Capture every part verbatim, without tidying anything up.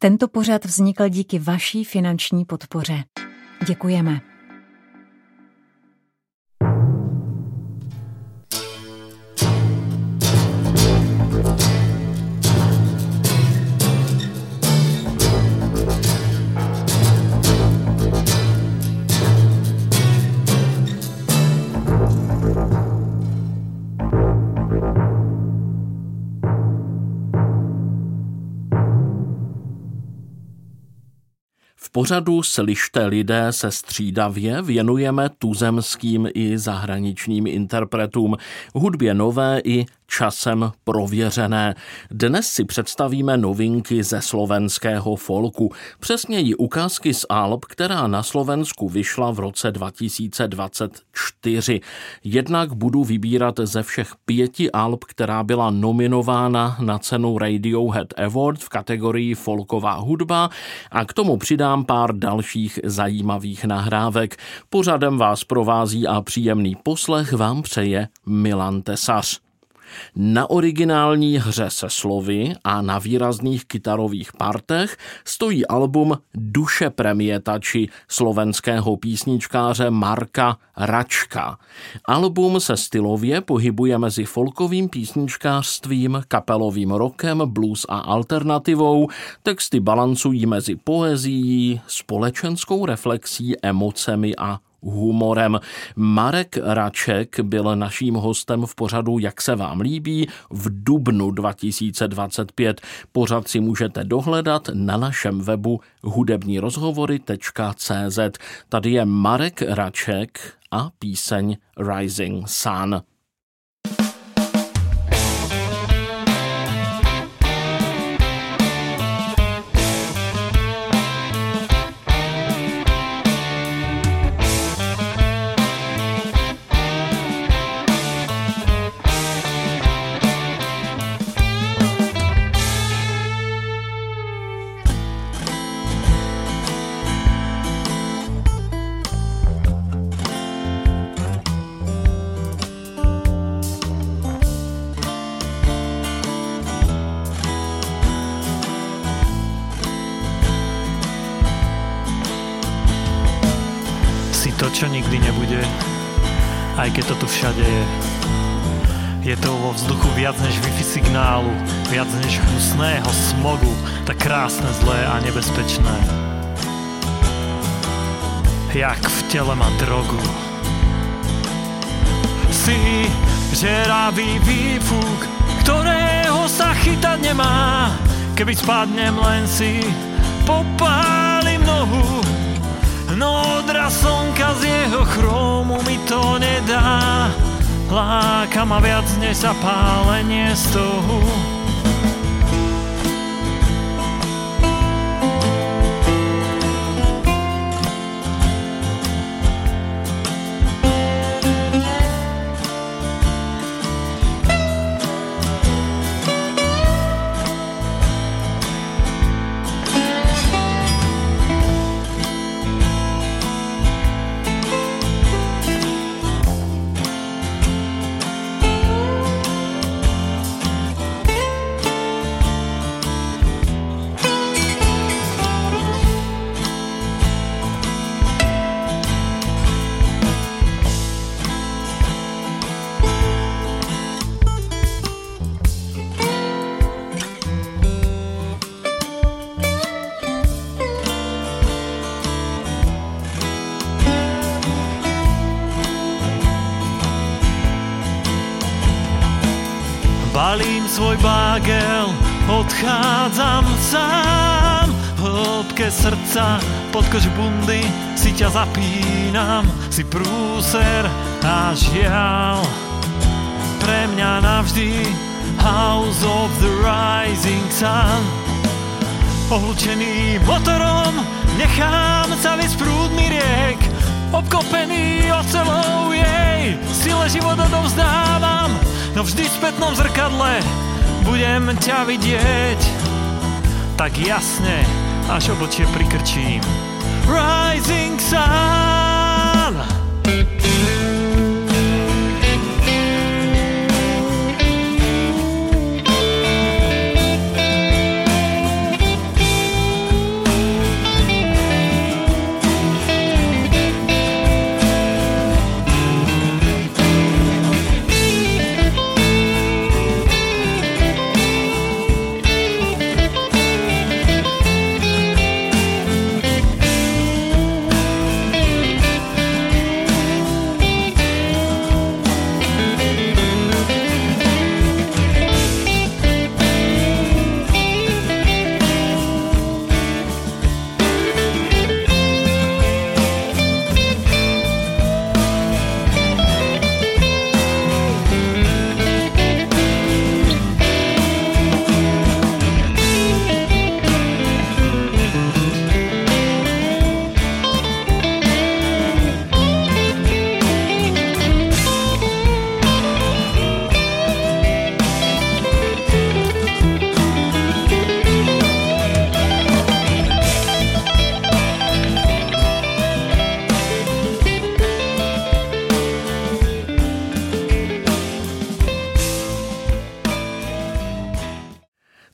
Tento pořad vznikl díky vaší finanční podpoře. Děkujeme. V pořadu Slyšte lidé se střídavě věnujeme tuzemským i zahraničním interpretům, hudbě nové i časem prověřené. Dnes si představíme novinky ze slovenského folku, přesněji ukázky z alb, která na Slovensku vyšla v roce dva tisíce dvacet čtyři. Jednak budu vybírat ze všech pěti alb, která byla nominována na cenu Radiohead Award v kategorii folková hudba, a k tomu přidám pár dalších zajímavých nahrávek. Pořadem vás provází a příjemný poslech vám přeje Milan Tesař. Na originální hře se slovy a na výrazných kytarových partech stojí album Duše premietači slovenského písničkáře Marka Račka. Album se stylově pohybuje mezi folkovým písničkářstvím, kapelovým rockem, blues a alternativou. Texty balancují mezi poezií, společenskou reflexí, emocemi a humorem. Marek Raček byl naším hostem v pořadu Jak se vám líbí v dubnu dva tisíce dvacet pět. Pořad si můžete dohledat na našem webu hudební rozhovory tečka cé zet. Tady je Marek Raček a píseň Rising Sun. To, čo nikdy nebude, aj keď to tu všade je. Je to vo vzduchu viac než Wi-Fi signálu, viac než husného smogu, tak krásne, zlé a nebezpečné. Jak v tele má drogu. Si žeravý výfuk, ktorého sa chytať nemá. Keby spadnem, len si popálim nohu. No odraz slnka z jeho chrómu mi to nedá. Láka ma viac než zapálenie stohu. Balím svoj bagel, odchádzam sám. V hĺbke srdca, pod kož bundy si ťa zapínam. Si prúser a žiaľ, pre mňa navždy House of the Rising Sun. Ohlučený motorom, nechám sa vysť prúdmi riek. Obkopený ocelou jej, sile život odovzdávam. No vždy v spätnom zrkadle budem ťa vidieť tak jasne, až obočie prikrčím. Rising Sun.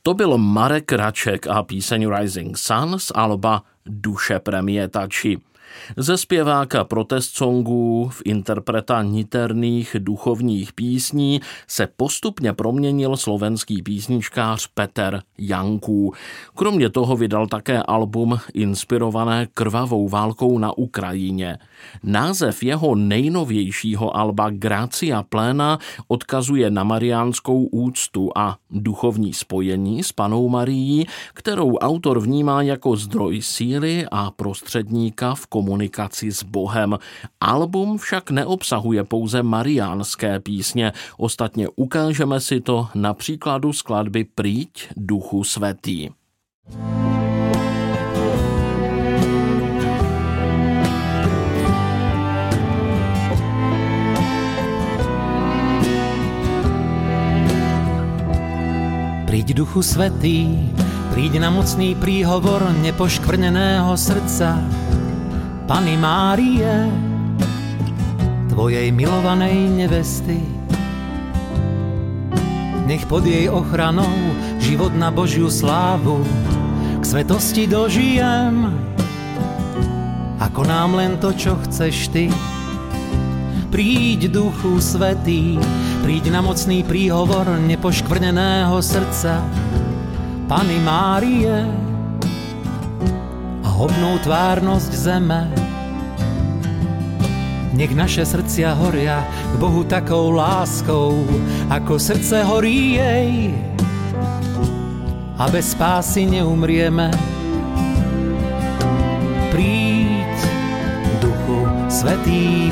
To byl Marek Raček a píseň Rising Sun z alba Duše premietači. Ze zpěváka protest songů v interpreta niterných duchovních písní se postupně proměnil slovenský písničkář Peter Janků. Kromě toho vydal také album inspirované krvavou válkou na Ukrajině. Název jeho nejnovějšího alba Gracia Plena odkazuje na mariánskou úctu a duchovní spojení s Pannou Marií, kterou autor vnímá jako zdroj síly a prostředníka v komunikaci s Bohem. Album však neobsahuje pouze mariánské písně, ostatně ukážeme si to na příkladu skladby Príď Duchu Svätý. Príď Duchu Svätý, príď na mocný príhovor nepoškvrneného srdca Panny Márie, tvojej milovanej nevesty. Nech pod jej ochranou život na Božiu slávu k svetosti dožijem, ako nám len to, čo chceš ty. Príď Duchu Svätý, príď na mocný príhovor nepoškvrneného srdca Panny Márie a hobnú tvárnosť zeme. Nech naše srdcia horia k Bohu takou láskou, ako srdce horí jej, a bez spásy neumrieme. Príď, Duchu Svätý,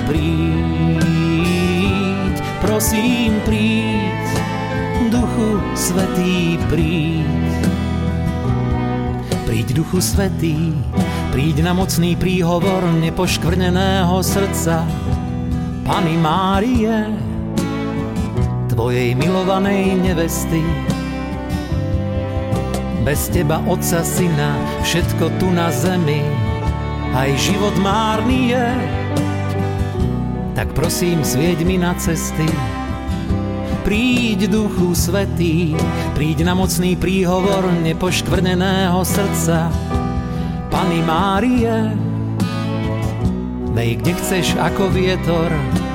príď, prosím, príď, Duchu Svätý, príď. Príď, Duchu Svätý, príď na mocný príhovor nepoškvrneného srdca Panny Márie, tvojej milovanej nevesty. Bez teba, Otca, Syna, všetko tu na zemi, aj život márny je. Tak prosím, svieť mi na cesty. Príď, Duchu Svätý, príď na mocný príhovor nepoškvrneného srdca Panny Márie. Dej, kde chceš, ako vietor.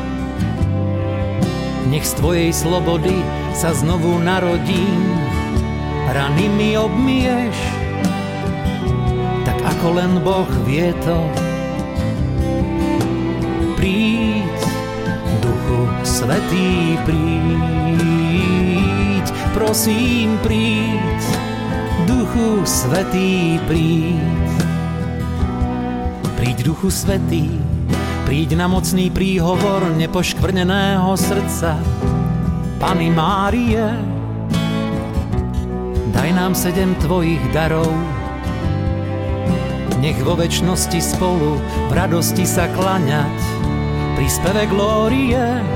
Nech z tvojej slobody sa znovu narodím. Rany mi obmieš, tak ako len Boh vie to. Príď, Duchu Svätý, príď, prosím, príď, Duchu Svätý, príď. Príď, Duchu Svätý, príď na mocný príhovor nepoškvrneného srdca Panny Márie. Daj nám sedem tvojich darov, nech vo večnosti spolu v radosti sa klaňať pri speve glórie.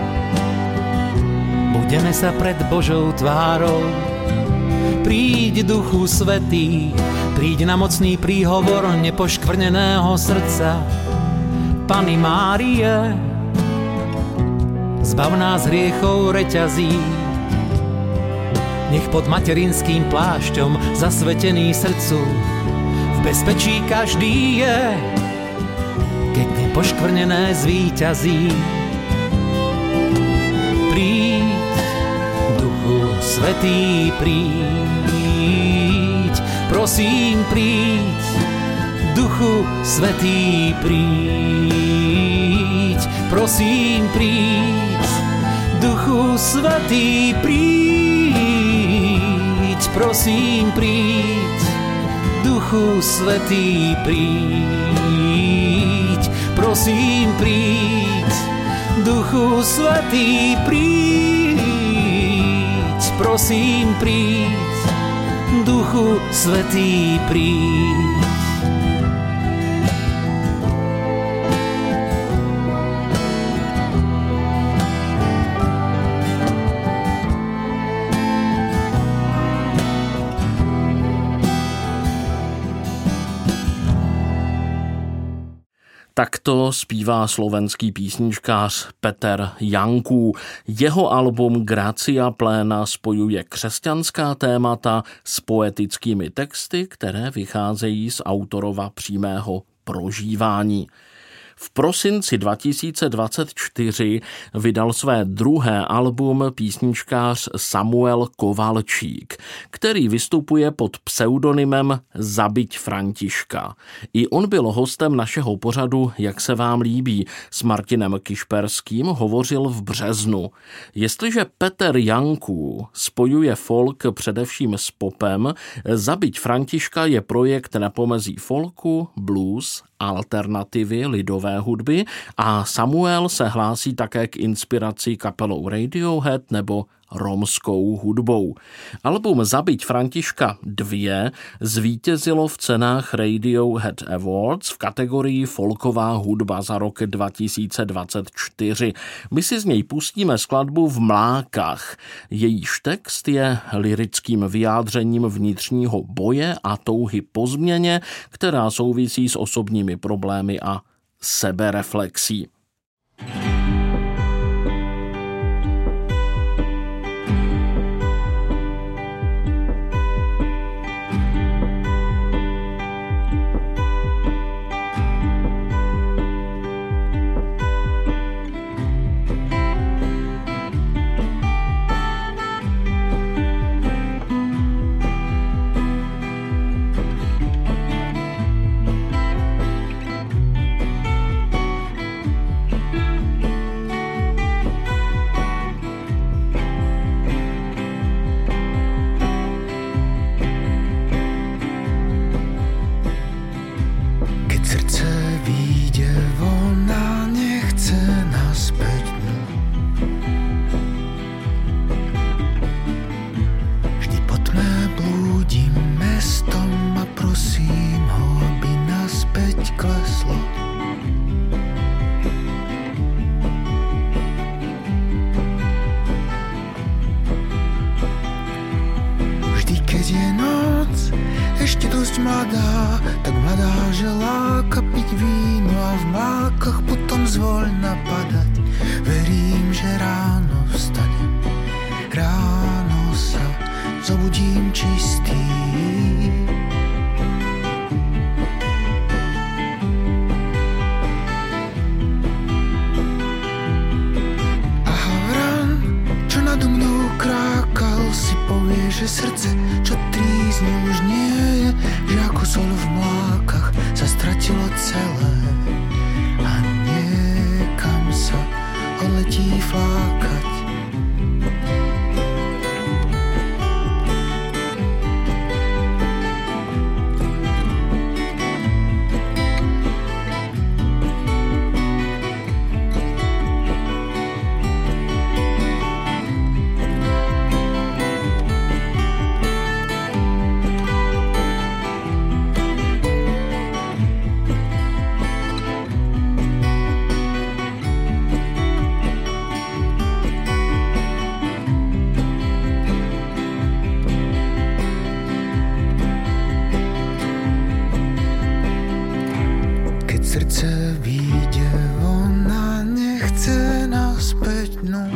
Budeme sa pred Božou tvárou. Príď, Duchu Svätý, príď na mocný príhovor nepoškvrneného srdca Panny Márie. Zbav nás hriechov reťazí, nech pod materinským plášťom zasvetený srdcu v bezpečí každý je, keď nepoškvrnené zvíťazí. Príď, Duchu Svätý, príď, prosím, príď, Duchu Svätý, príď, prosím, príď, Duchu Svätý, príď, prosím, príď, Duchu Svätý, príď, prosím, príď, Duchu Svätý, príď, prosím, príď, Duchu Svätý, príď. Takto zpívá slovenský písničkář Peter Janků. Jeho album Gracia Plena spojuje křesťanská témata s poetickými texty, které vycházejí z autorova přímého prožívání. V prosinci dva tisíce dvacet čtyři vydal své druhé album písničkář Samuel Kovalčík, který vystupuje pod pseudonymem Zabiť Františka. I on byl hostem našeho pořadu Jak se vám líbí. S Martinem Kišperským hovořil v březnu. Jestliže Peter Janků spojuje folk především s popem, Zabiť Františka je projekt na pomezí folku, blues, alternativy, lidové hudby a Samuel se hlásí také k inspiraci kapelou Radiohead nebo romskou hudbou. Album Zabiť Františka dva zvítězilo v cenách Radiohead Awards v kategorii folková hudba za rok dva tisíce dvacet čtyři. My si z něj pustíme skladbu V mlákách. Jejíž text je lyrickým vyjádřením vnitřního boje a touhy po změně, která souvisí s osobními problémy a sebereflexí. ešte dosť mladá, tak mladá, že láka piť víno a v mlákach potom zvoľna padať. Verím, že ráno vstanem, ráno sa zobudím čistý. A havran, čo nado mnou krákal, si povie, že srdce, čo trízni, už nie je, že ako sol v mlákach sa stratilo celé a niekam sa odletí flákať. Srdce vyjde von a nechce naspäť, no.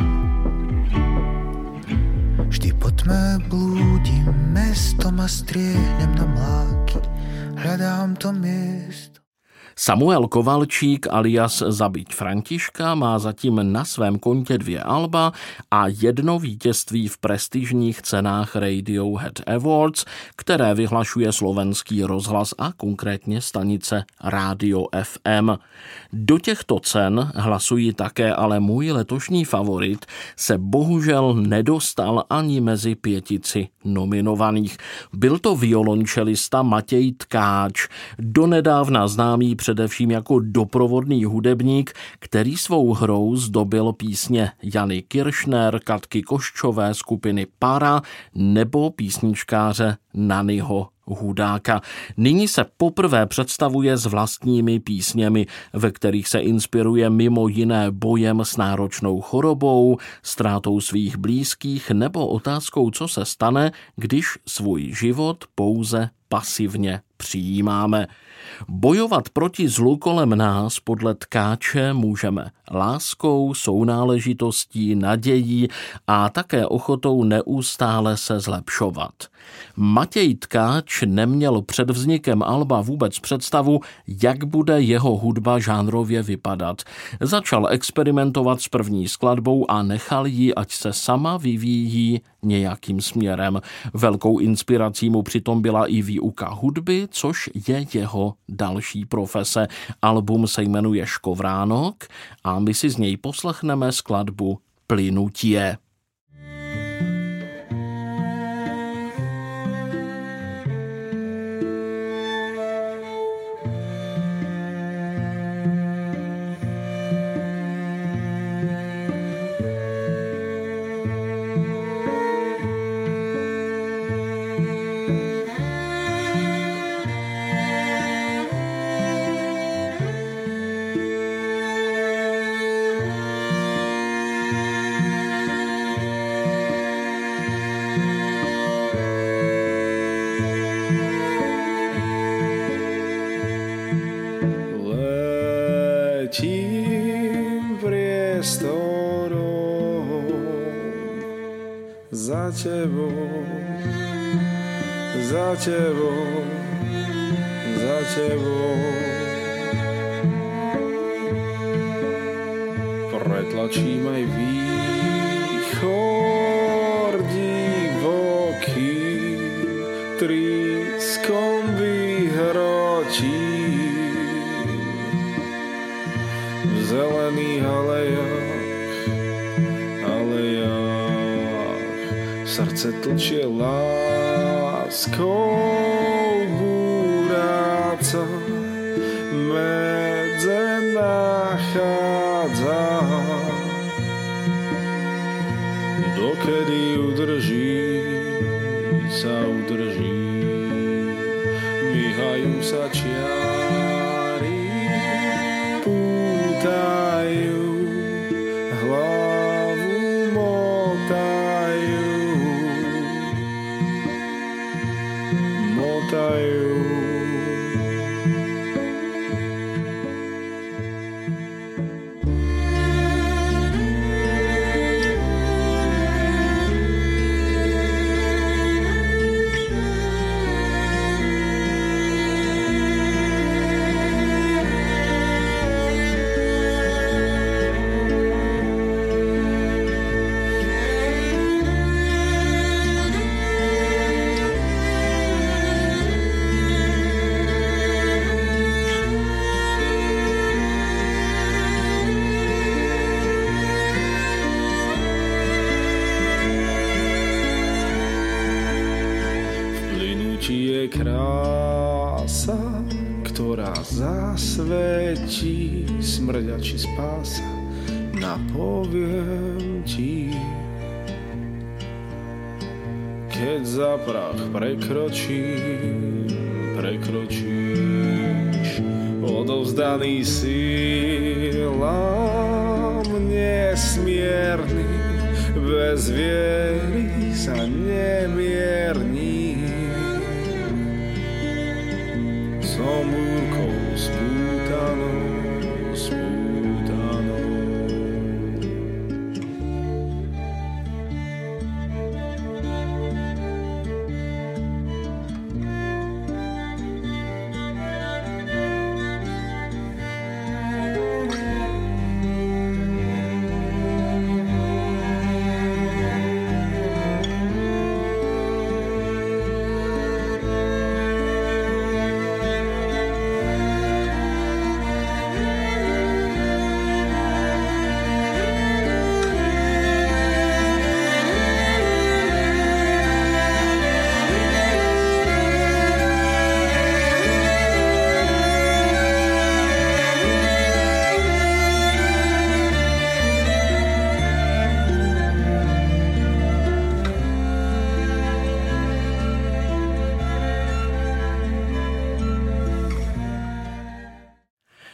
Vždy po tme blúdim mestom a striehnem na mláky, hľadám to miesto. Samuel Kovalčík alias Zabiť Františka má zatím na svém kontě dvě alba a jedno vítězství v prestižních cenách Radiohead Awards, které vyhlašuje slovenský rozhlas a konkrétně stanice Rádio F M. Do těchto cen, hlasují také, ale můj letošní favorit se bohužel nedostal ani mezi pětici nominovaných. Byl to violončelista Matěj Tkáč, donedávna známý především jako doprovodný hudebník, který svou hrou zdobil písně Jany Kiršner, Katky Koščové, skupiny Para nebo písničkáře Nanyho Hudáka. Nyní se poprvé představuje s vlastními písněmi, ve kterých se inspiruje mimo jiné bojem s náročnou chorobou, ztrátou svých blízkých nebo otázkou, co se stane, když svůj život pouze pasivně přijímáme. Bojovat proti zlu kolem nás podle Tkáče můžeme láskou, sounáležitostí, nadějí a také ochotou neustále se zlepšovat. Matěj Tkáč neměl před vznikem alba vůbec představu, jak bude jeho hudba žánrově vypadat. Začal experimentovat s první skladbou a nechal ji, ať se sama vyvíjí nějakým směrem. Velkou inspirací mu přitom byla i výuka hudby, což je jeho další profese. Album se jmenuje Škovránok a my si z něj poslechneme skladbu Plynutie. Za tebou, za tebou, za tebou. Pretlačím aj výchor divokým tryskom vyhrotím v zelených alejách, alejách. Srdce tlčie láskou búráca, medze nachádza. Dokedy udrží, sa udrží, myhajú sa čiary, pútajú, hlavu motajú. Je krása, ktorá zasvetí smrďači spása, napoviem ti. Keď za prach prekročím, prekročíš, odovzdaný silám nesmiernym, bez viery sa nemierní. Som búrkou spútanou, spútanou.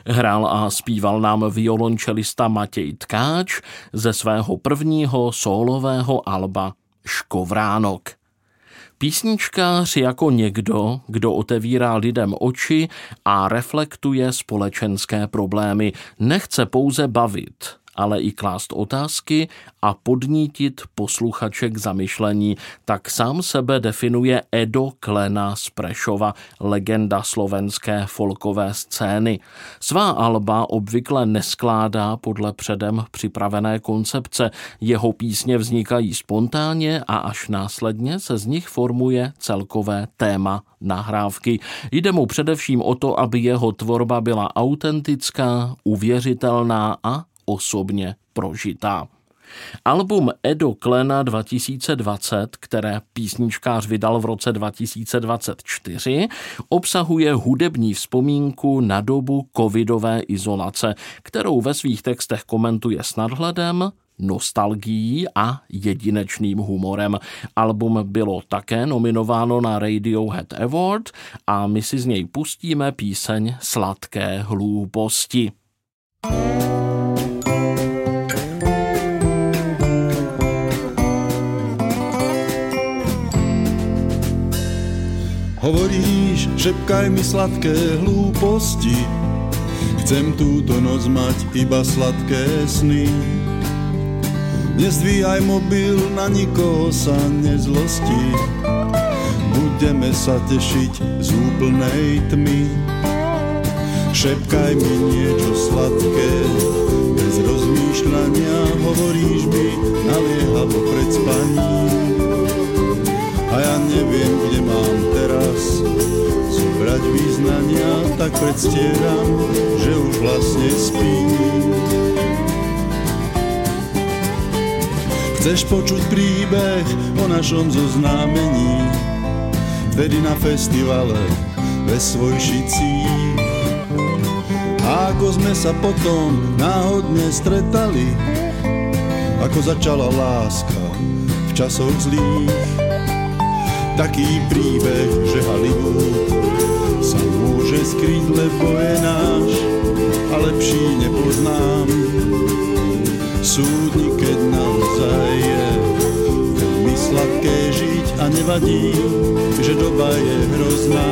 Hrál a zpíval nám violončelista Matěj Tkáč ze svého prvního sólového alba Škovránok. Písničkář jako někdo, kdo otevírá lidem oči a reflektuje společenské problémy. Nechce pouze bavit, ale i klást otázky a podnítit posluchače k zamyšlení. Tak sám sebe definuje Edo Klena z Prešova, legenda slovenské folkové scény. Svá alba obvykle neskládá podle předem připravené koncepce. Jeho písně vznikají spontánně a až následně se z nich formuje celkové téma nahrávky. Jde mu především o to, aby jeho tvorba byla autentická, uvěřitelná a osobně prožitá. Album Edo Klena dva tisíce dvacet, které písničkář vydal v roce dva tisíce dvacet čtyři, obsahuje hudební vzpomínku na dobu covidové izolace, kterou ve svých textech komentuje s nadhledem, nostalgií a jedinečným humorem. Album bylo také nominováno na Radiohead Award a my si z něj pustíme píseň Sladké hlúposti. Hovoríš, šepkaj mi sladké hlúposti, chcem túto noc mať iba sladké sny. Nezdvíhaj mobil, na nikoho sa nezlosti, budeme sa tešiť z úplnej tmy. Šepkaj mi niečo sladké, bez rozmýšľania, hovoríš mi naliehavo pred spaním. A ja neviem, kde mám teraz zobrať význania, tak predstieram, že už vlastne spím. Chceš počuť príbeh o našom zoznámení, vtedy na festivale ve Svojšicích. A ako sme sa potom náhodne stretali, ako začala láska v časoch zlých. Taký príbeh, že Hollywood sa môže skryť, lebo je náš a lepší nepoznám. Súdni, keď naozaj je veľmi sladké žiť a nevadí, že doba je hrozná.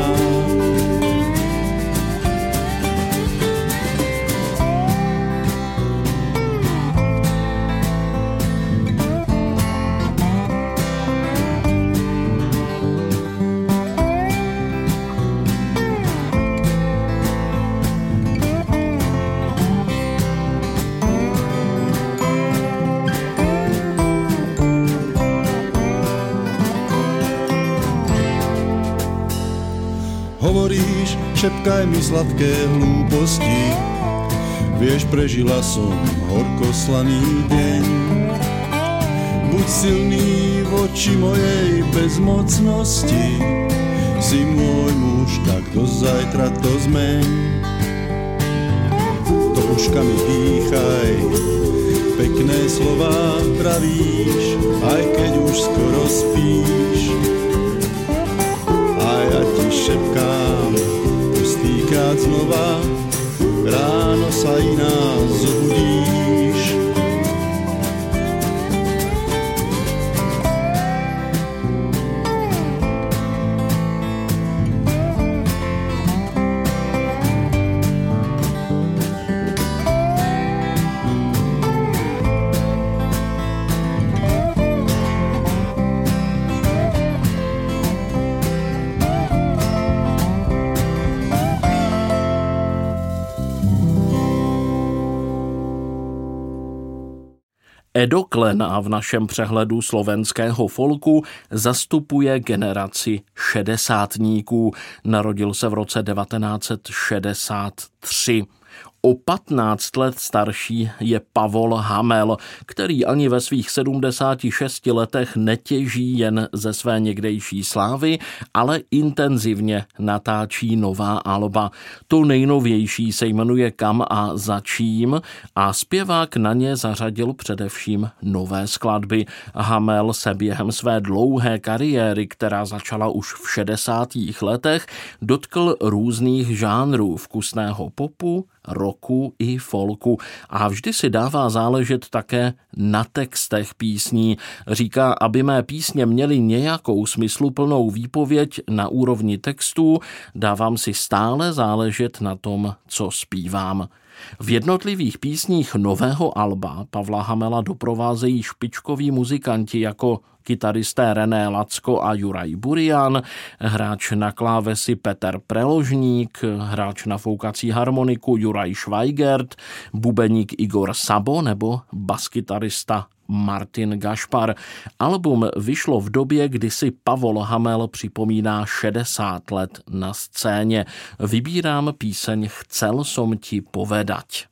Hovoríš, šepkaj mi sladké hlúposti, vieš, prežila som horkoslaný deň. Buď silný voči mojej bezmocnosti, si môj muž, tak do zajtra to zmeň. To uškami dýchaj, pekné slová pravíš, aj keď už skoro spíš. A ja ti šepkám, pustýkrát znova, ráno sa iná zobudíš. Edo Klena v našem přehledu slovenského folku zastupuje generaci šedesátníků. Narodil se v roce devatenáct set šedesát tři. O patnáct let starší je Pavol Hamel, který ani ve svých sedmdesáti šesti letech netěží jen ze své někdejší slávy, ale intenzivně natáčí nová alba. To nejnovější se jmenuje Kam a za čím a zpěvák na ně zařadil především nové skladby. Hamel se během své dlouhé kariéry, která začala už v šedesátých letech, dotkl různých žánrů vkusného popu, rocku i folku a vždy si dává záležet také na textech písní. Říká, aby mé písně měly nějakou smysluplnou výpověď na úrovni textů, dávám si stále záležet na tom, co zpívám. V jednotlivých písních nového alba Pavla Hamela doprovázejí špičkoví muzikanti jako kytaristé René Lacko a Juraj Burian, hráč na klávesi Petr Preložník, hráč na foukací harmoniku Juraj Švajgert, bubeník Igor Sabo nebo baskytarista Martin Gašpar. Album vyšlo v době, kdy si Pavol Hamel připomíná šedesát let na scéně. Vybírám píseň Chcel som ti povedať.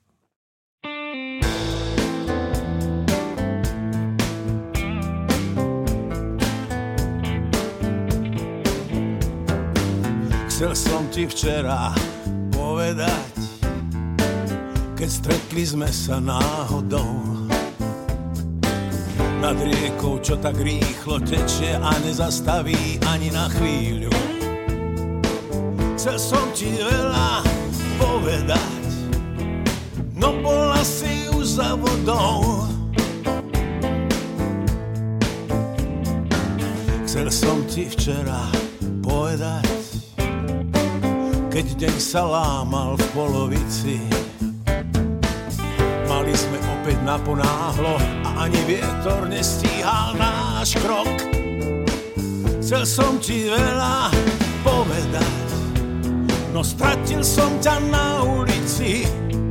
Chcel som ti včera povedať, keď stretli sme sa náhodou nad riekou, čo tak rýchlo tečie a nezastaví ani na chvíľu. Chcel som ti veľa povedať, no bola si už za vodou. Chcel som ti včera povedať, keď deň sa lámal v polovici, mali sme opäť naponáhlo a ani vietor nestíhal náš krok. Chcel som ti veľa povedať, no stratil som ťa na ulici.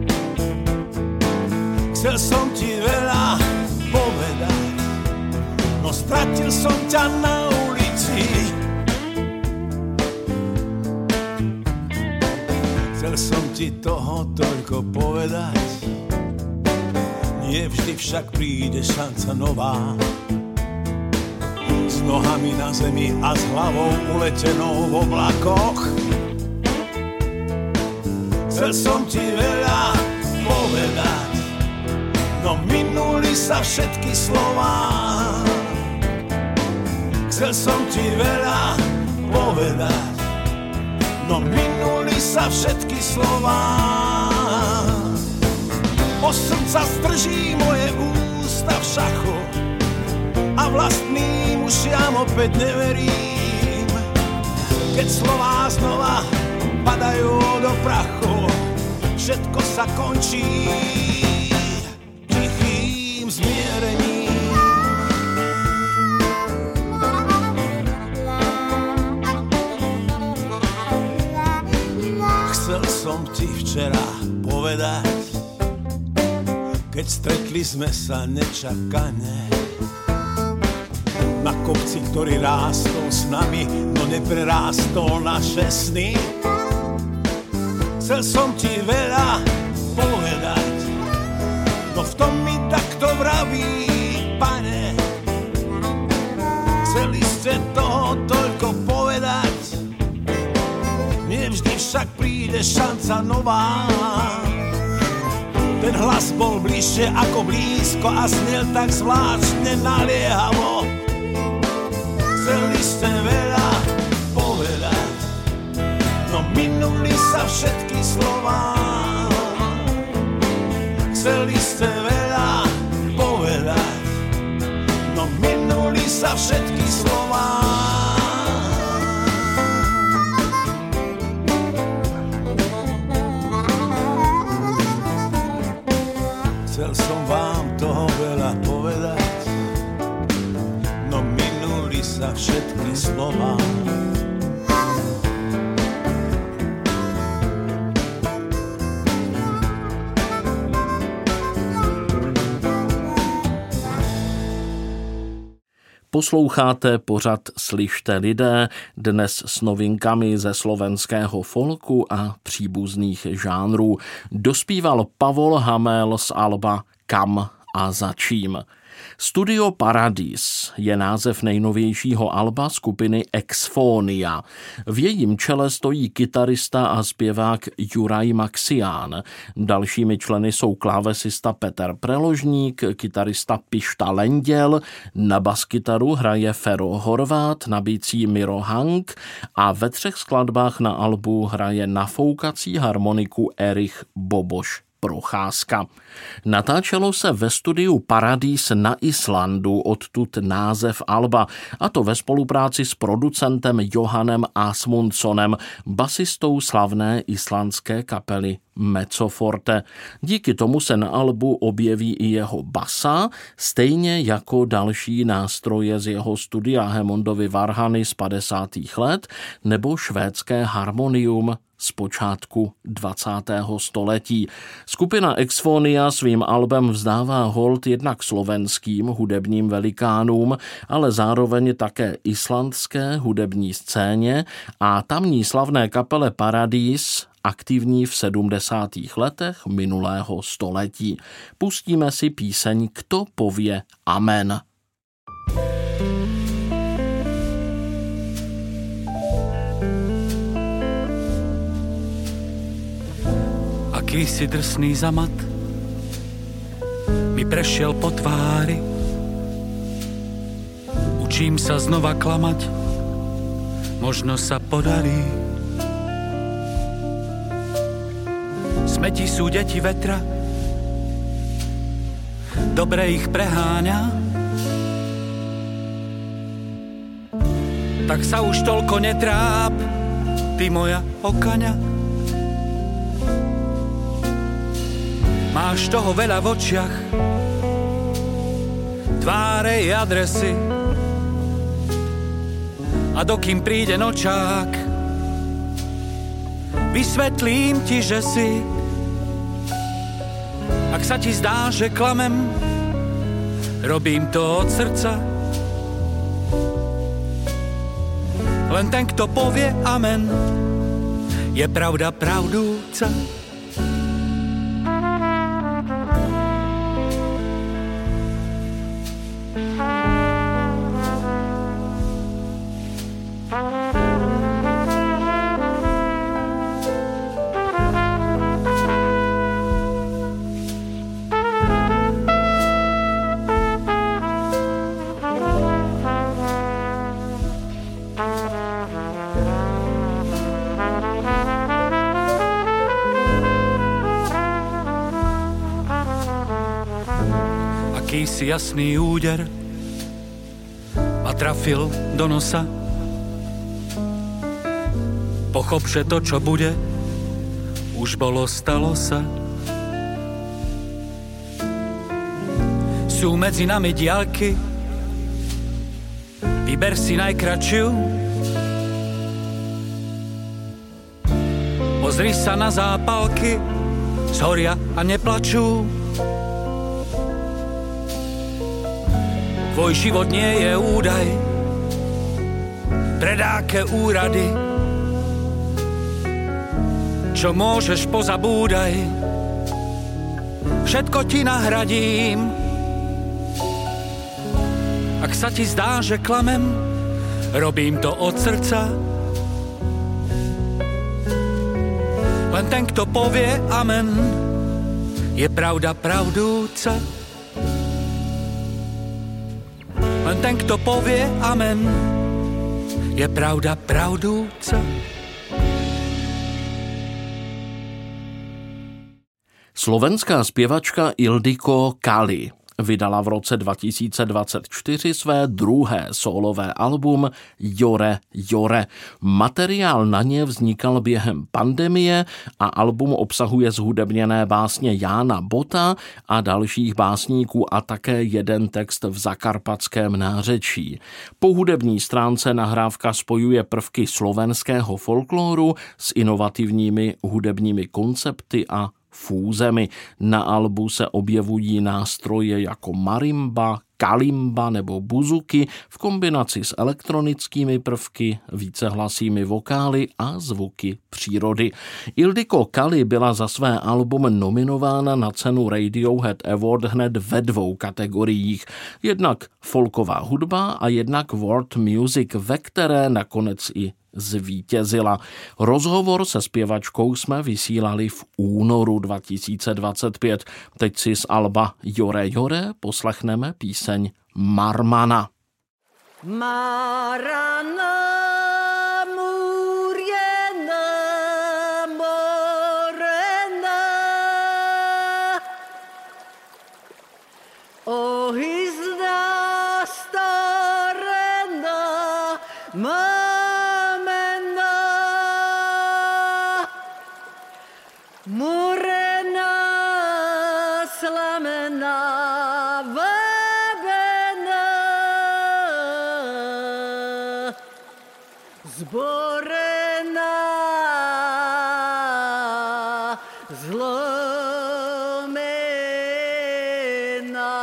Chcel som ti veľa povedať, no stratil som ťa na ulici. Chcel som ti toho toľko povedať, nie vždy však príde šanca nová. S nohami na zemi a s hlavou uletenou v oblakoch. Chcel som ti veľa povedať, no minuli sa všetky slová. Chcel som ti veľa povedať, no minuli sa všetky slová. O srdca strží moje ústa v šachu a vlastným ušiam opäť neverím. Keď slová znova padajú do prachu, všetko sa končí tichým zmierením. Chcel som ti včera povedať, keď stretli sme sa nečakane na kopci, ktorý rástol s nami, no neprerástol naše sny. Chcel som ti veľa povedať, no v tom mi takto vraví Pane. Chceli ste toho toľko povedať, nie vždy však príde šanca nová. Ten hlas bol bližšie ako blízko a znel tak zvláštne naliehavo. Chceli ste veľa povedať, no minuli sa všetky slová. Chceli ste veľa povedať, no minuli sa všetky slová. Chcel som vám toho veľa povedať, no minuli sa všetky slová. Posloucháte pořad Slyšte lidé, dnes s novinkami ze slovenského folku a příbuzných žánrů. Dospíval Pavol Hamel z alba Kam a za čím. Studio Paradis je název nejnovějšího alba skupiny Exfonia. V jejím čele stojí kytarista a zpěvák Juraj Maxián. Dalšími členy jsou klávesista Petr Preložník, kytarista Pišta Lenděl, na baskytaru hraje Fero Horvát, na bicí Miro Hank a ve třech skladbách na albu hraje na foukací harmoniku Erich Boboš Procházka. Natáčelo se ve studiu Paradis na Islandu, odtud název alba, a to ve spolupráci s producentem Johanem Asmundsonem, basistou slavné islandské kapely Mezzoforte. Díky tomu se na albu objeví i jeho basa, stejně jako další nástroje z jeho studia Hammondovy varhany z padesátých let nebo švédské harmonium z počátku dvacátého století. Skupina Exfonia svým albem vzdává hold jednak slovenským hudebním velikánům, ale zároveň také islandské hudební scéně a tamní slavné kapele Paradis, aktivní v sedmdesátých letech minulého století. Pustíme si píseň Kto pově amen. Akýsi drsný zamat mi prešiel po tvári. Učím sa znova klamať, možno sa podarí. Smeti sú deti vetra, dobre ich preháňa. Tak sa už toľko netráp, ty moja okaňa. Máš toho veľa v očiach, tváre i adresy. A dokým príde nočák, vysvetlím ti, že si. Ak sa ti zdá, že klamem, robím to od srdca. Len ten, kto povie amen, je pravda pravdúca. Akýsi jasný úder ma trafil do nosa. Pochop, že to, čo bude, už bolo, stalo sa. Sú medzi nami diaľky, vyber si najkratšiu. Pozri sa na zápalky, zhoria a neplačú. Tvoj život nie je údaj pre dáke úrady, čo môžeš pozabúdaj. Všetko ti nahradím. Ak sa ti zdá, že klamem, robím to od srdca. Len ten, kto povie amen, je pravda pravdúca. Len ten, kto povie amen, je pravda pravdúca. Slovenská zpěvačka Ildiko Kali vydala v roce dva tisíce dvacet čtyři své druhé sólové album Jore Jore. Materiál na ně vznikal během pandemie a album obsahuje zhudebněné básně Jána Bota a dalších básníků a také jeden text v zakarpatském nářečí. Po hudební stránce nahrávka spojuje prvky slovenského folkloru s inovativními hudebními koncepty a fúzemi. Na albu se objevují nástroje jako marimba, kalimba nebo buzuki v kombinaci s elektronickými prvky, vícehlasými vokály a zvuky přírody. Ildiko Kali byla za své album nominována na cenu Radiohead Award hned ve dvou kategoriích. Jednak folková hudba a jednak world music, ve které nakonec i zvítězila. Rozhovor se zpěvačkou jsme vysílali v únoru dva tisíce dvacet pět. Teď si z alba Jore Jore poslechneme píseň Marmana. Marana, murjena, morena, ohizda starena, mamena, morena, slamena, zborena, zlomena.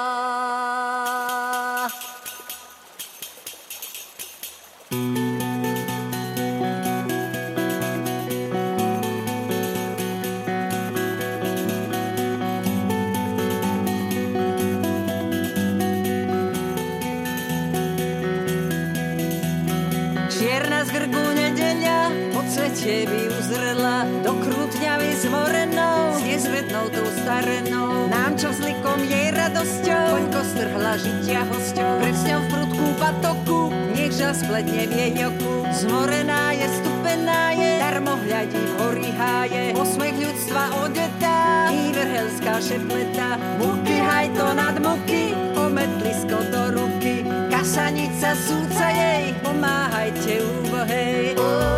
Čierna z grbu nedeľa, po svete by uzrela do krútňavy zmorenou, s nezvednou tou starenou. Nám, čo vzlikom jej radosťou, koňko strhla žitia hosťou. Pred sňou v prudkú patoku, nech žal spletne v jej oku. Zmorená je, stupená je, darmo hľadí v hory háje. Posmech ľudstva odetá, i vrhelská šepletá. Muky, haj to nad muky, pometlisko do ruky. Kasanica súca jej, pomáhajte úbohej.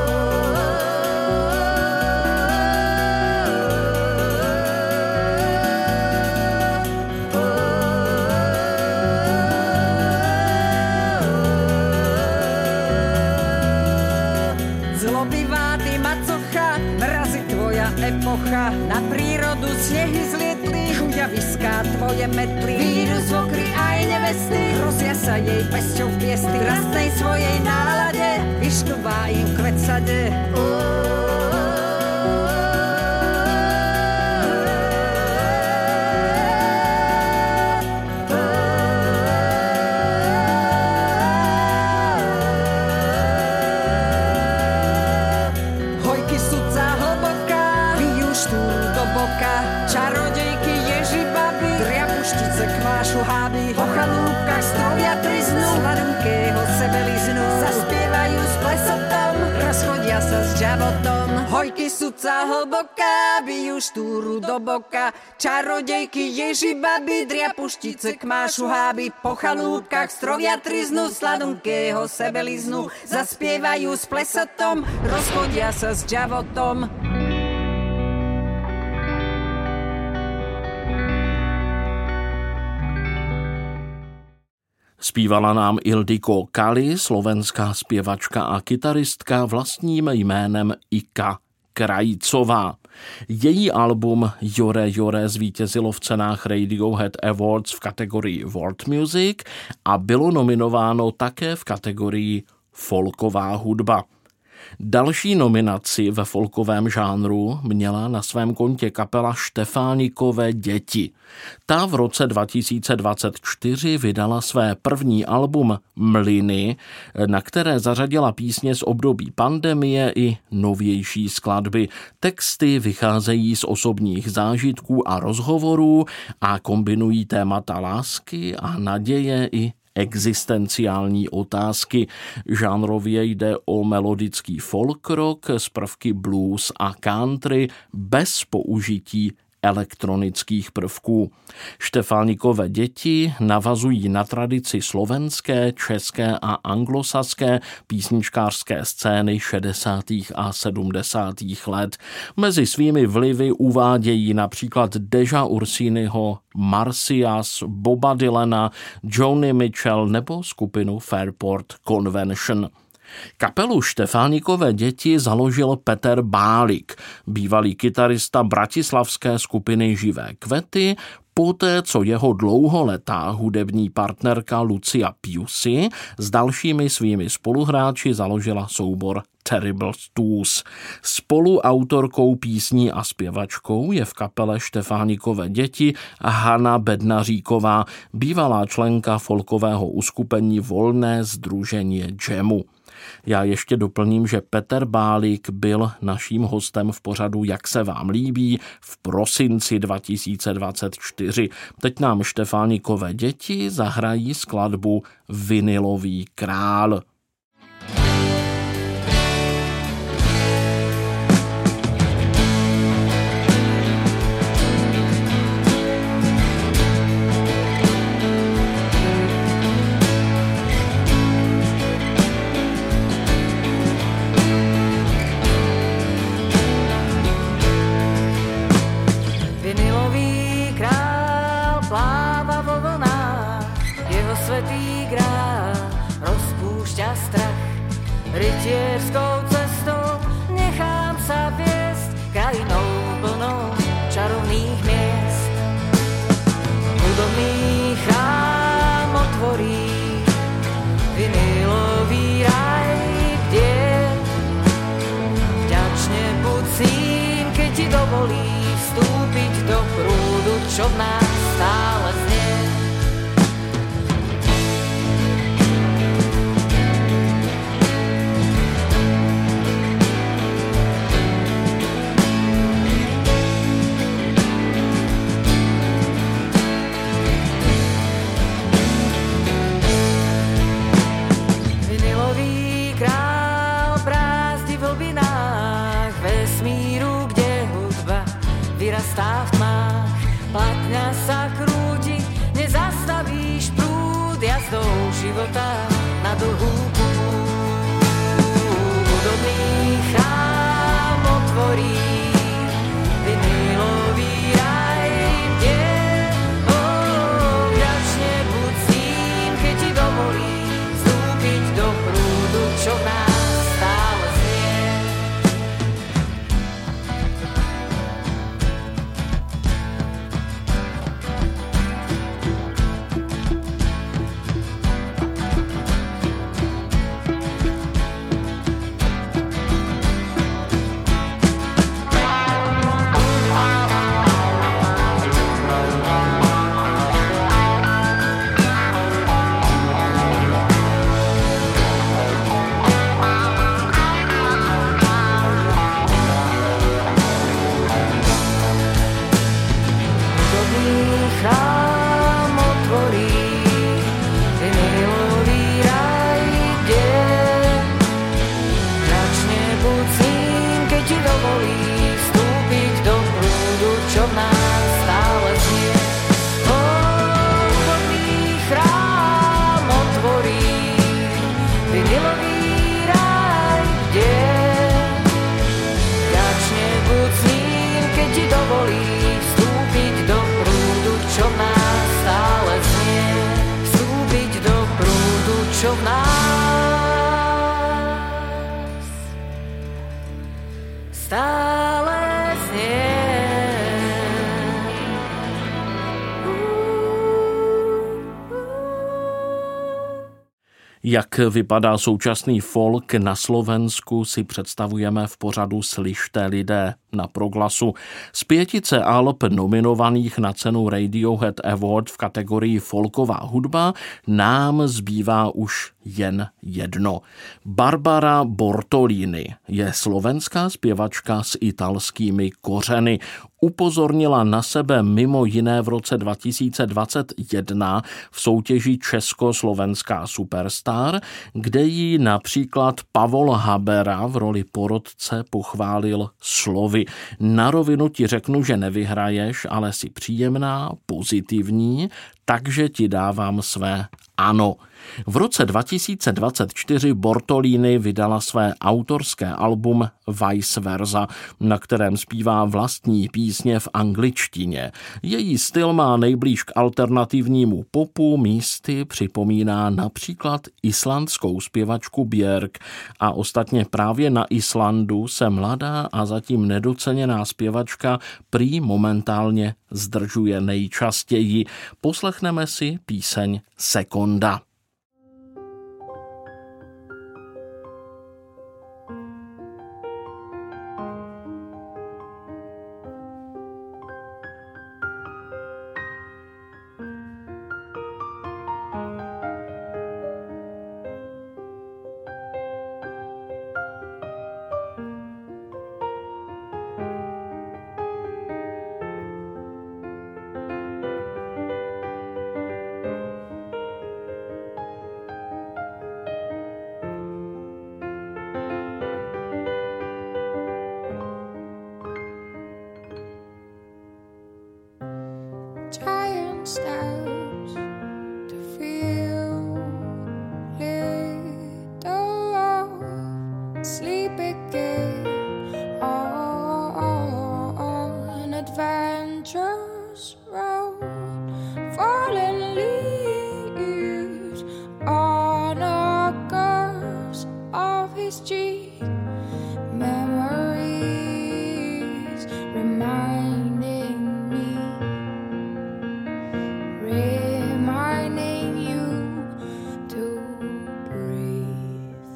Zlobivá ty macocha, mrazy tvoja epocha. Na prírodu snehy zlietli, chuďaviská tvoje metly. Výjdu z okry aj nevesty, hrozia sa jej pesťou v piesty. V rastnej svojej nálade, vyškubá im kvet sade. Hojky sudca hlboká, bijú štúru do boka. Čarodejky, ježibaby, driapuštice kmášu háby. Po chalúbkach strovia triznú, sladunkého sebeliznu. Zaspievajú s plesotom, rozchodia sa s džavotom. Hojky sudca hlboká, bijú štúru do boka. Čarodejky, ježibaby, driapuštice kmášu háby. Po chalúbkach strovia triznú, sladunkého sebeliznu. Zaspievajú s plesotom, rozchodia sa s džavotom. Zpívala nám Ildiko Kali, slovenská zpěvačka a kytaristka vlastním jménem Ika Krajcová. Její album Jore Jore zvítězilo v cenách Radiohead Awards v kategorii World Music a bylo nominováno také v kategorii Folková hudba. Další nominaci ve folkovém žánru měla na svém kontě kapela Štefánikové děti. Ta v roce dva tisíce dvacet čtyři vydala své první album Mlyny, na které zařadila písně z období pandemie i novější skladby. Texty vycházejí z osobních zážitků a rozhovorů a kombinují témata lásky a naděje i existenciální otázky. Žánrově jde o melodický folk rock s prvky blues a country bez použití elektronických prvků. Štefánikové děti navazují na tradici slovenské, české a anglosaské písničkářské scény šedesátých a sedmdesátých let. Mezi svými vlivy uvádějí například Deja Ursiniho, Marcias, Boba Dylana, Joni Mitchell nebo skupinu Fairport Convention. Kapelu Štefánikové děti založil Peter Bálik, bývalý kytarista bratislavské skupiny Živé kvety, Poté, co jeho dlouholetá hudební partnerka Lucia Piusi s dalšími svými spoluhráči založila soubor Terrible Twos. Spoluautorkou písní a zpěvačkou je v kapele Štefánikové děti Hana Bednaříková, bývalá členka folkového uskupení Volné sdružení Jamu. Já ještě doplním, že Petr Bálík byl naším hostem v pořadu Jak se vám líbí v prosinci dva tisíce dvacet čtyři. Teď nám Štefánikové děti zahrají skladbu Vinilový král. Rytierskou cestou nechám sa viesť krajinou plnou čarovných miest. Hudobný chrám otvorí vinilový raj, kde vďačne buď s ním, keď ti dovolí vstúpiť do prúdu, čo v nás stále znie. Vyrastá v tmách, platňa sa krúti, nezastavíš prúd jazdou života na dlhú púť. Hudobný chrám otvorí vinilový raj, kde oh, vďačne buď s ním, keď ti dovolí vstúpiť do prúdu, čo v nás stále znie. Čo v nás stále znie. Jak vypadá současný folk na Slovensku, si představujeme v pořadu Slyšte lidé na Proglasu. Z pětice alb nominovaných na cenu Radiohead Award v kategorii folková hudba nám zbývá už jen jedno. Barbara Bortolini je slovenská zpěvačka s italskými kořeny. Upozornila na sebe mimo jiné v roce dva tisíce dvacet jedna v soutěži Československá superstar, kde jí například Pavol Habera v roli porotce pochválil slovy: na rovinu ti řeknu, že nevyhraješ, ale jsi příjemná, pozitivní, takže ti dávám své ano. V roce dva tisíce dvacet čtyři Bortolini vydala své autorské album Vice Versa, na kterém zpívá vlastní písně v angličtině. Její styl má nejblíž k alternativnímu popu, místy připomíná například islandskou zpěvačku Björk a ostatně právě na Islandu se mladá a zatím nedoceněná zpěvačka prý momentálně zdržuje nejčastěji. Poslechneme si píseň Sekonda. Giant steps to feel little love, sleep again on adventurous road, fallen leaves on a curves of his cheek, memories reminding me, reminding you to breathe.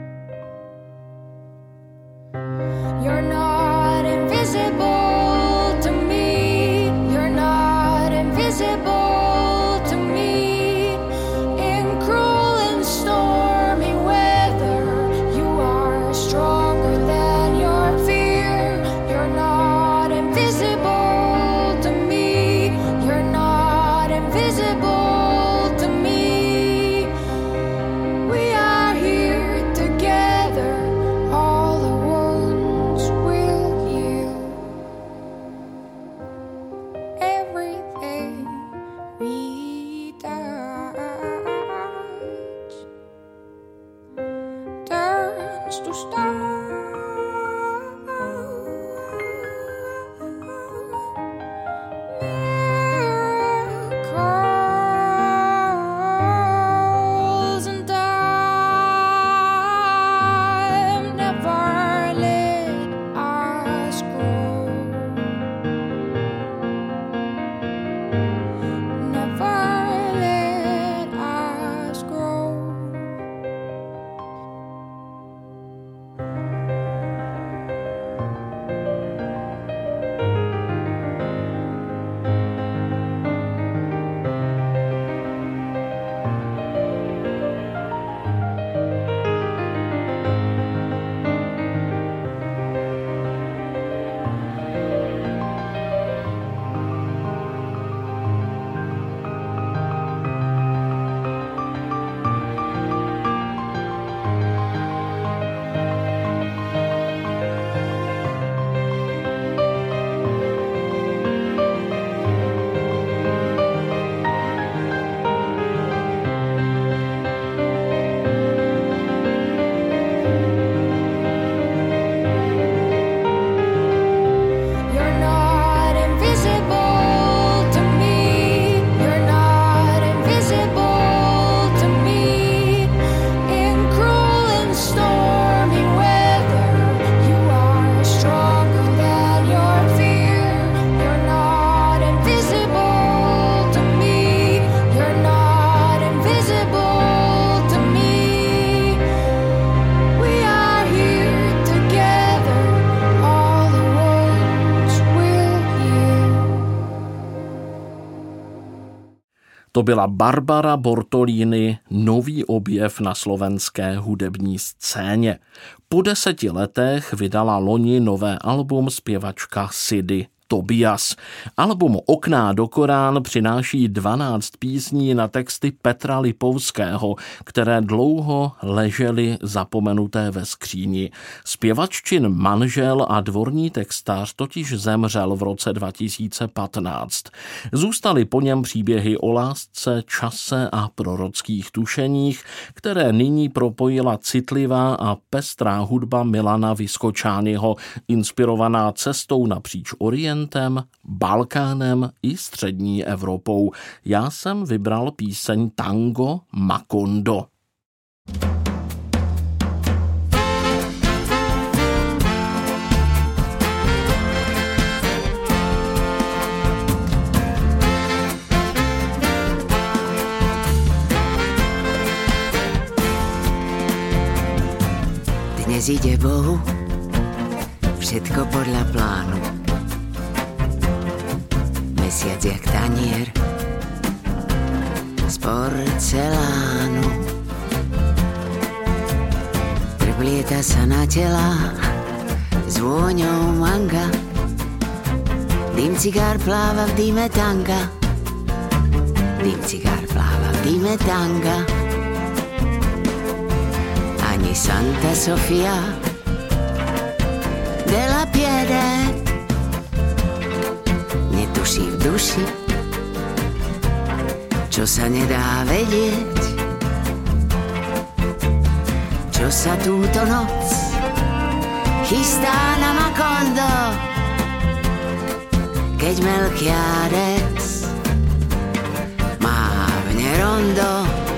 You're not invisible to me. You're not invisible to me. In cruel and stormy weather, you are stronger than your fear. You're not invisible to me. You're not invisible to me. We are here together. All the wounds will heal. Everything we touch turns to stone. Miracles and time never let us grow. Never let us grow. You're not invisible to me. You're not invisible to me. In cruel and stormy weather, you are stronger than your fear. You're not invisible to me. You're not invisible to me. We are here together. All the wounds will heal. To byla Barbara Bortolini, nový objev na slovenské hudební scéně. Po deseti letech vydala loni nové album zpěvačka Sidy Tobias. Album Okná do Korán přináší dvanáct písní na texty Petra Lipovského, které dlouho ležely zapomenuté ve skříni. Zpěvaččin manžel a dvorní textař totiž zemřel v roce dva tisíce patnáct. Zůstaly po něm příběhy o lásce, čase a prorockých tušeních, které nyní propojila citlivá a pestrá hudba Milana Vyskočányho, inspirovaná cestou napříč Orientem, Balkánem i střední Evropou. Já jsem vybral píseň Tango Macondo. Dnes ide Bohu všetko podľa plánu. Mesiac jak tanier z porcelánu. Trblieta sa na telách s vôňou manga. Dým cigár pláva v dýme tanga. Dým cigár pláva v dýme tanga. Ani Santa Sofia de la Piede netuší v duši, čo sa nedá vedieť, čo sa túto noc chystá na Macondo. Keď Melchiades mávne rondo,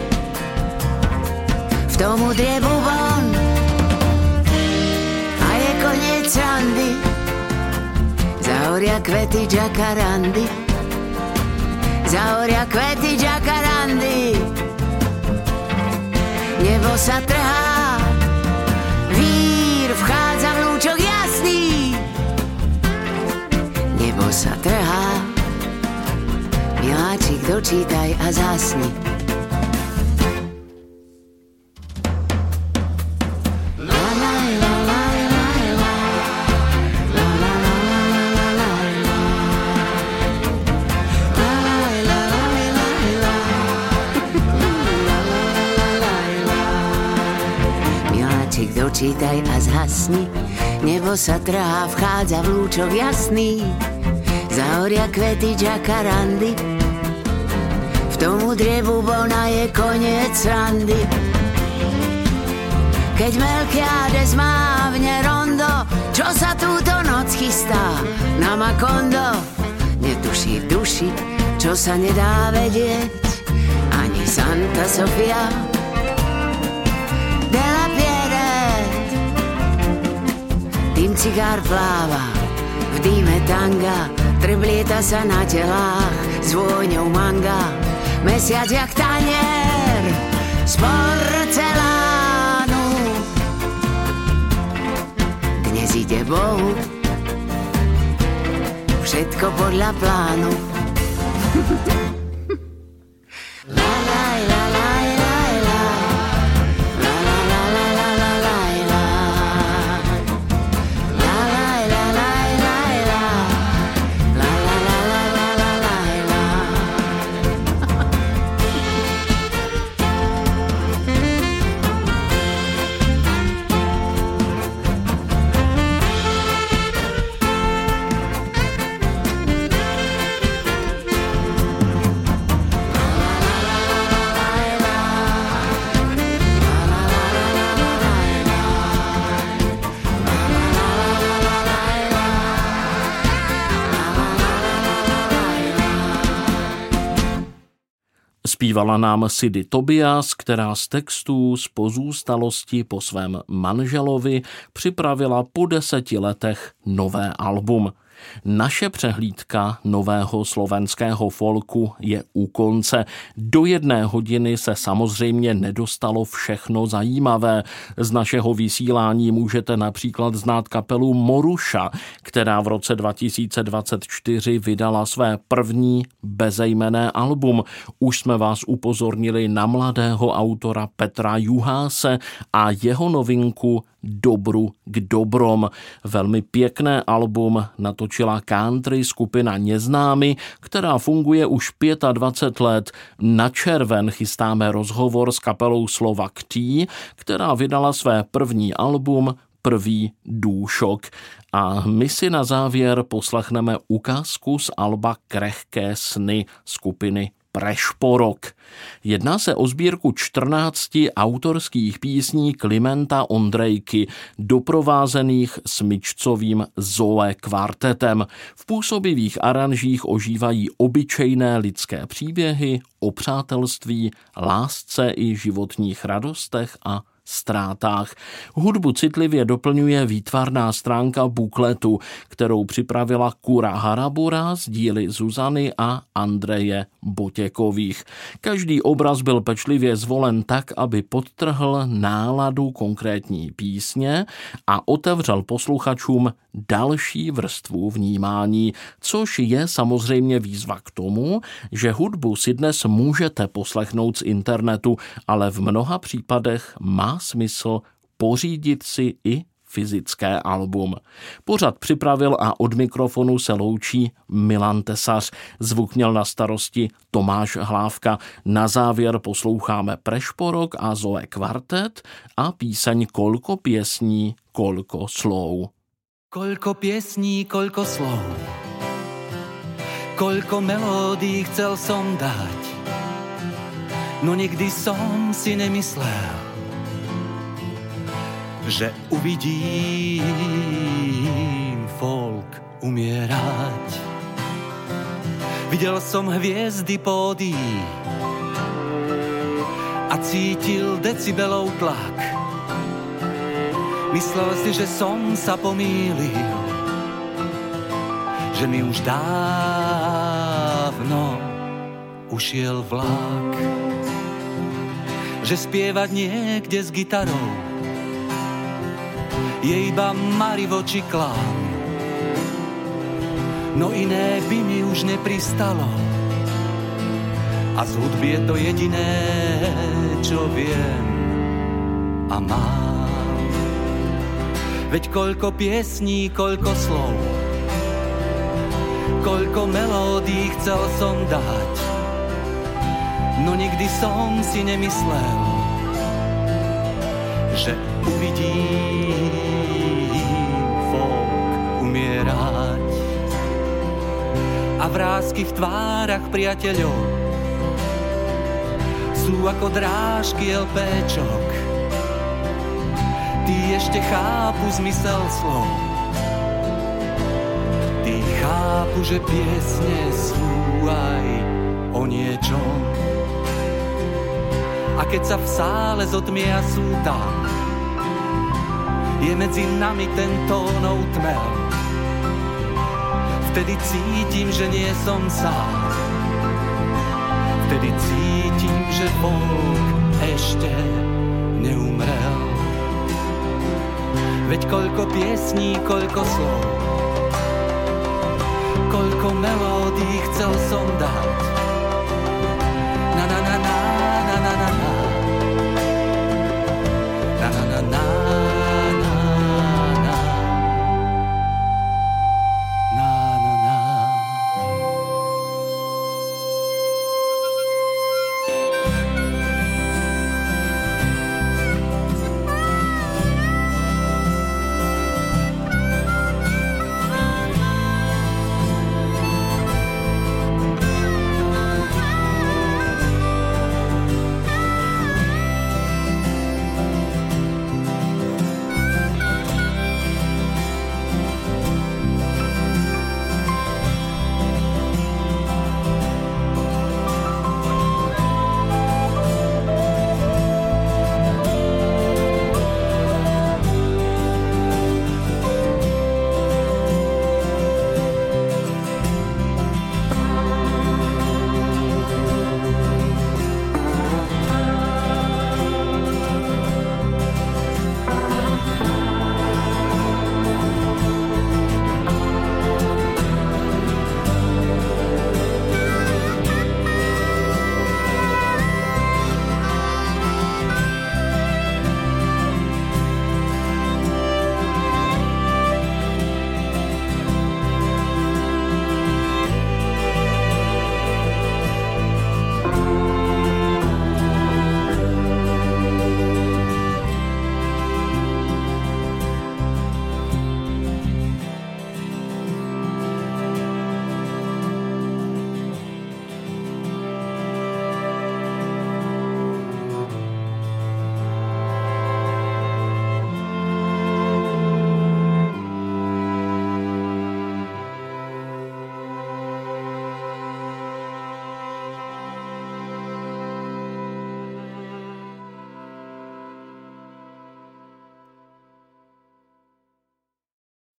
v tomu udrie bubon a je koniec randy. Zahoria kvety jacarandy, zahoria kvety jacarandy. Nebo sa trhá, vír vchádza v lúčok jasný. Nebo sa trhá, miláčik, dočítaj a zasni. Dočítaj a zhasni, nebo sa trhá, vchádza v lúčok jasný. Zahoria kvety jacarandy, v tom udrie bubon a je koniec randy. Keď Melchiades mávne rondo, čo sa túto noc chystá na Macondo. Netuší v duši, čo sa nedá vedieť, ani Santa Sofia de la Piede. Dým cigár pláva v dýme tanga, trblieta sa na telách s vôňou manga. Mesiac jak tanier z porcelánu. Dnes ide Bohu všetko podľa plánu. La la la la la la. La la la la la la la la. La la la la la la. La la la la la la la la. Zpívala nám Sidy Tobias, která z textů z pozůstalosti po svém manželovi připravila po deseti letech nové album. Naše přehlídka nového slovenského folku je u konce. Do jedné hodiny se samozřejmě nedostalo všechno zajímavé. Z našeho vysílání můžete například znát kapelu Moruša, která v roce dva tisíce dvacet čtyři vydala své první bezejmenné album. Už jsme vás upozornili na mladého autora Petra Juháse a jeho novinku Dobru k dobrom. Velmi pěkné album natočila country skupina Neznámy, která funguje už dvacet pět let. Na červen chystáme rozhovor s kapelou Slovak T, která vydala své první album Prvý důšok. A my si na závěr poslechneme ukázku z alba Krehké sny skupiny Prešporok. Jedná se o sbírku čtrnácti autorských písní Klimenta Ondrejky, doprovázených smyčcovým Zoe kvartetem. V působivých aranžích ožívají obyčejné lidské příběhy o přátelství, lásce i životních radostech a ztrátách. Hudbu citlivě doplňuje výtvarná stránka bukletu, kterou připravila Kura Harabura z díly Zuzany a Andreje Botěkových. Každý obraz byl pečlivě zvolen tak, aby podtrhl náladu konkrétní písně a otevřel posluchačům další vrstvu vnímání, což je samozřejmě výzva k tomu, že hudbu si dnes můžete poslechnout z internetu, ale v mnoha případech má smysl pořídit si i fyzické album. Pořad připravil a od mikrofonu se loučí Milan Tesař. Zvuk měl na starosti Tomáš Hlávka. Na závěr posloucháme Prešporok a Zoe Kvartet a píseň Koľko piesní, koľko slov. Koľko piesní, koľko slov, koľko melódií chcel som dať, no nikdy som si nemyslel, že uvidím folk umierať. Videl som hviezdy pódií a cítil decibelov tlak. Myslel si, že som sa pomýlil, že mi už dávno ušiel vlak, že spievať niekde s gitarou je iba marivo či klám, no iné by mi už nepristalo a z hudby je to jediné, čo viem a mám. Veď koľko piesní, koľko slov, koľko melódií chcel som dať, no nikdy som si nemyslel, že uvidím folk umierať. A vrásky v tvárach priateľov sú ako drážky LPčok. Tí ešte chápu zmysel slov, tí chápu, že piesne sú aj o niečom. A keď sa v sále zotmia súta, je medzi nami ten tónov tmel. Vtedy cítim, že nie som sám, vtedy cítim, že folk ešte neumrel. Veď koľko piesní, koľko slov, koľko melódií chcel som dať,